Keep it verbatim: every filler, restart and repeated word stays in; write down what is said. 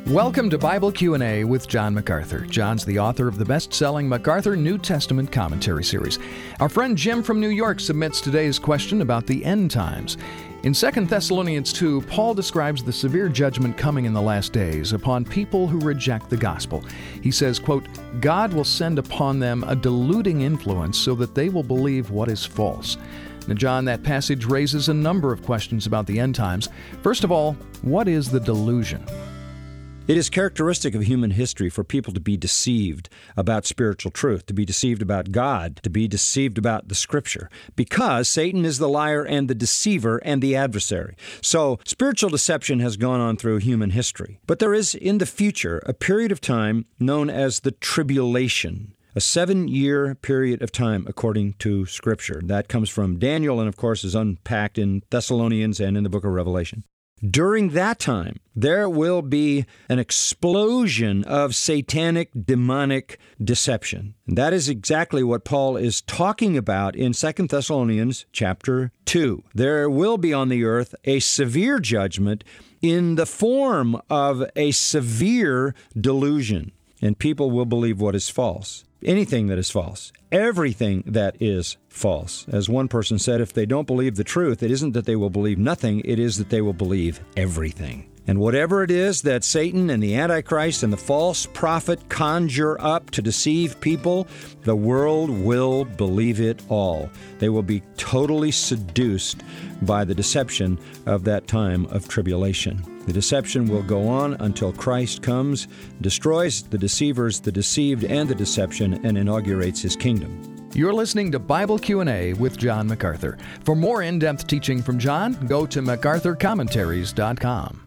Welcome to Bible Q and A with John MacArthur. John's the author of the best-selling MacArthur New Testament Commentary Series. Our friend Jim from New York submits today's question about the end times. In Second Thessalonians two, Paul describes the severe judgment coming in the last days upon people who reject the gospel. He says, quote, God will send upon them a deluding influence so that they will believe what is false. Now, John, that passage raises a number of questions about the end times. First of all, what is the delusion? It is characteristic of human history for people to be deceived about spiritual truth, to be deceived about God, to be deceived about the Scripture, because Satan is the liar and the deceiver and the adversary. So spiritual deception has gone on through human history. But there is, in the future, a period of time known as the tribulation, a seven-year period of time according to Scripture. That comes from Daniel and, of course, is unpacked in Thessalonians and in the book of Revelation. During that time, there will be an explosion of satanic, demonic deception. And that is exactly what Paul is talking about in Second Thessalonians chapter two. There will be on the earth a severe judgment in the form of a severe delusion, and people will believe what is false. Anything that is false. Everything that is false. As one person said, if they don't believe the truth, it isn't that they will believe nothing, it is that they will believe everything. And whatever it is that Satan and the Antichrist and the false prophet conjure up to deceive people, the world will believe it all. They will be totally seduced by the deception of that time of tribulation. The deception will go on until Christ comes, destroys the deceivers, the deceived, and the deception, and inaugurates his kingdom. You're listening to Bible Q and A with John MacArthur. For more in-depth teaching from John, go to macarthur commentaries dot com.